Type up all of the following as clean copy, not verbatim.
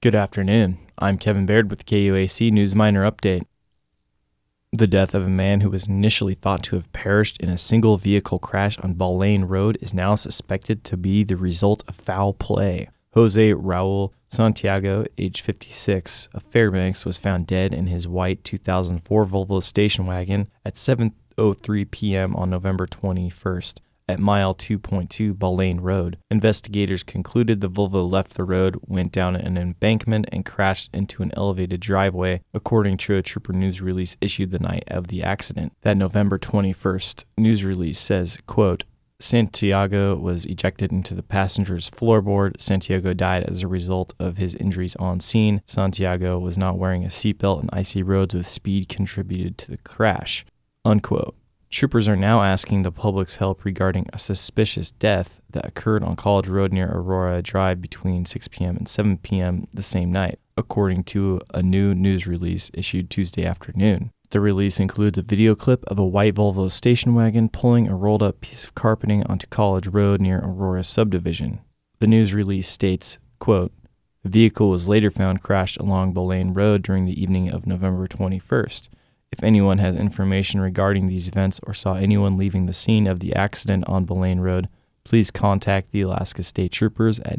Good afternoon. I'm Kevin Baird with KUAC News Minor Update. The death of a man who was initially thought to have perished in a single vehicle crash on Ball Road is now suspected to be the result of foul play. Jose Raul Santiago, age 56, of Fairbanks, was found dead in his white 2004 Volvo station wagon at 7:03 p.m. on November 21st. At mile 2.2 Ball Road. Investigators concluded the Volvo left the road, went down an embankment, and crashed into an elevated driveway, according to a trooper news release issued the night of the accident. That November 21st news release says, quote, Santiago was ejected into the passenger's floorboard. Santiago died as a result of his injuries on scene. Santiago was not wearing a seatbelt, and icy roads with speed contributed to the crash. Unquote. Troopers are now asking the public's help regarding a suspicious death that occurred on College Road near Aurora Drive between 6 p.m. and 7 p.m. the same night, according to a new news release issued Tuesday afternoon. The release includes a video clip of a white Volvo station wagon pulling a rolled-up piece of carpeting onto College Road near Aurora subdivision. The news release states, quote, the vehicle was later found crashed along Ball Road during the evening of November 21st. If anyone has information regarding these events or saw anyone leaving the scene of the accident on Ball Road, please contact the Alaska State Troopers at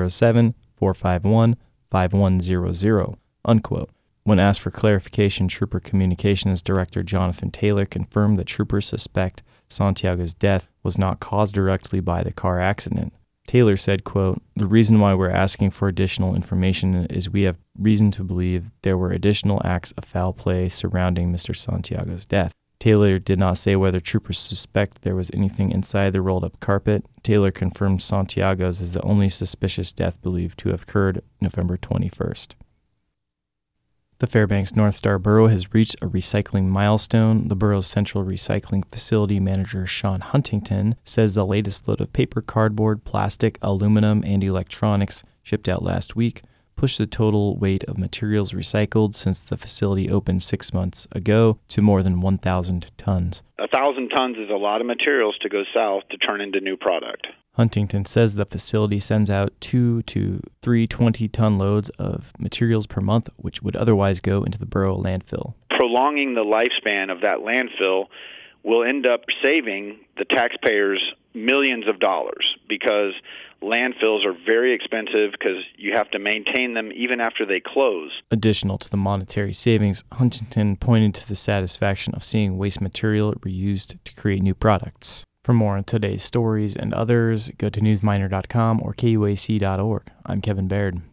907-451-5100, unquote. When asked for clarification, Trooper Communications Director Jonathan Taylor confirmed that troopers suspect Santiago's death was not caused directly by the car accident. Taylor said, quote, the reason why we're asking for additional information is we have reason to believe there were additional acts of foul play surrounding Mr. Santiago's death. Taylor did not say whether troopers suspect there was anything inside the rolled-up carpet. Taylor confirmed Santiago's is the only suspicious death believed to have occurred November 21st. The Fairbanks North Star Borough has reached a recycling milestone. The borough's central recycling facility manager, Sean Huntington, says the latest load of paper, cardboard, plastic, aluminum, and electronics shipped out last week pushed the total weight of materials recycled since the facility opened 6 months ago to more than 1,000 tons. 1,000 tons is a lot of materials to go south to turn into new product. Huntington says the facility sends out 2 to 3 20-ton loads of materials per month, which would otherwise go into the borough landfill. Prolonging the lifespan of that landfill will end up saving the taxpayers millions of dollars because landfills are very expensive because you have to maintain them even after they close. Additional to the monetary savings, Huntington pointed to the satisfaction of seeing waste material reused to create new products. For more on today's stories and others, go to newsminer.com or KUAC.org. I'm Kevin Baird.